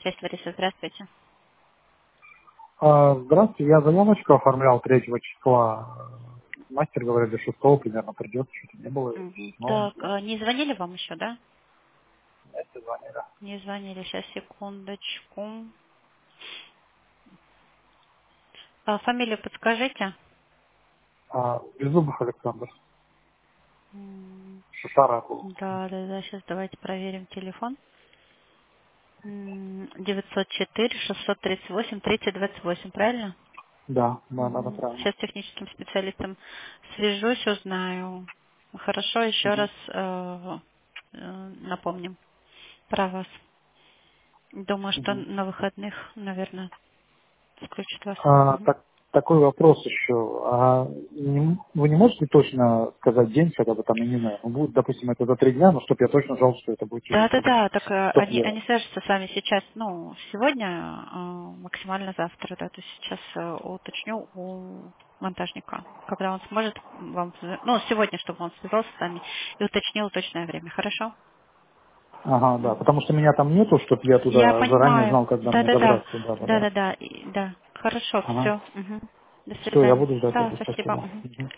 связь Лариса, здравствуйте. Здравствуйте, я заявочку оформлял 3 числа. Мастер говорит, до 6 примерно придет, что-то не было. Мгм. 7 Так, не звонили вам еще, да? вместе звонили. Не звонили, сейчас, секундочку. Фамилию подскажите. Беззубов Александр. М, Шишара. Да, да, да, сейчас давайте проверим телефон. 904-638-3028, правильно? Да, правильно. Сейчас с техническим специалистом свяжусь, узнаю. Хорошо, еще Мгм. раз напомним про вас. Думаю, что Мгм. на выходных, наверное, включат вас. Мгм. Такой вопрос еще. Вы не можете точно сказать день, когда вы там именное? Ну, будет, допустим, это за 3 дня, но чтобы я точно знал, что это будет через 3 дня. Да, так Чтоб они я... свяжутся с вами сейчас, сегодня, максимально завтра, да, то есть сейчас уточню у монтажника, когда он сможет вам, сегодня, чтобы он связался с вами и уточнил точное время, хорошо? Ага, да, Мгм. потому что меня там нету, чтобы я Я туда заранее понимаю, знал, когда мне да-да-да, добраться. Да. да-да-да, да, хорошо, Ага. все, до Все, я свидания. буду ждать Да, тогда. спасибо. Спасибо. Мгм. Мгм.